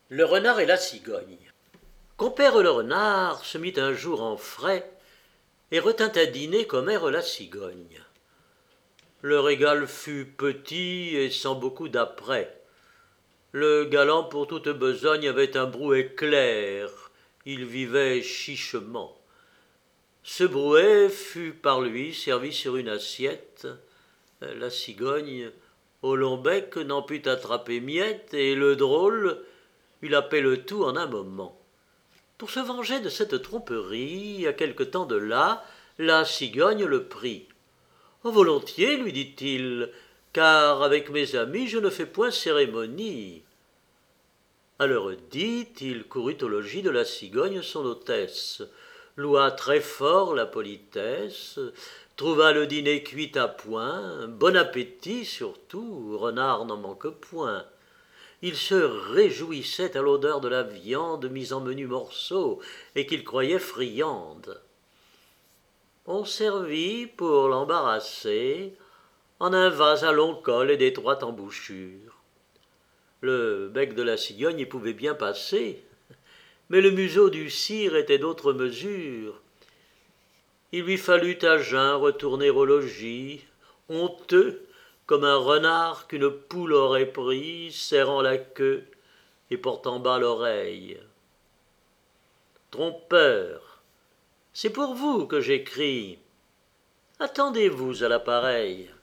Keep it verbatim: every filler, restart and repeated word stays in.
Le renard et la cigogne. Compère le renard se mit un jour en frais et retint à dîner commère la cigogne. Le régal fut petit et sans beaucoup d'apprêt. Le galant pour toute besogne avait un brouet clair, il vivait chichement. Ce brouet fut par lui servi sur une assiette. La cigogne, au long bec, n'en put attraper miette, et le drôle eut la paix le tout en un moment. Pour se venger de cette tromperie, à quelque temps de là, la cigogne le prit. Oh, volontiers, lui dit-il, car avec mes amis je ne fais point cérémonie. À l'heure dite, il courut au logis de la cigogne son hôtesse, loua très fort la politesse, trouva le dîner cuit à point, bon appétit surtout, renard n'en manque point. Il se réjouissait à l'odeur de la viande mise en menus morceaux et qu'il croyait friande. On servit, pour l'embarrasser, en un vase à long col et d'étroite embouchure. Le bec de la cigogne y pouvait bien passer, mais le museau du cire était d'autre mesure. Il lui fallut à jeun retourner au logis, honteux comme un renard qu'une poule aurait pris, serrant la queue et portant bas l'oreille. Trompeur, c'est pour vous que j'écris. Attendez-vous à l'appareil.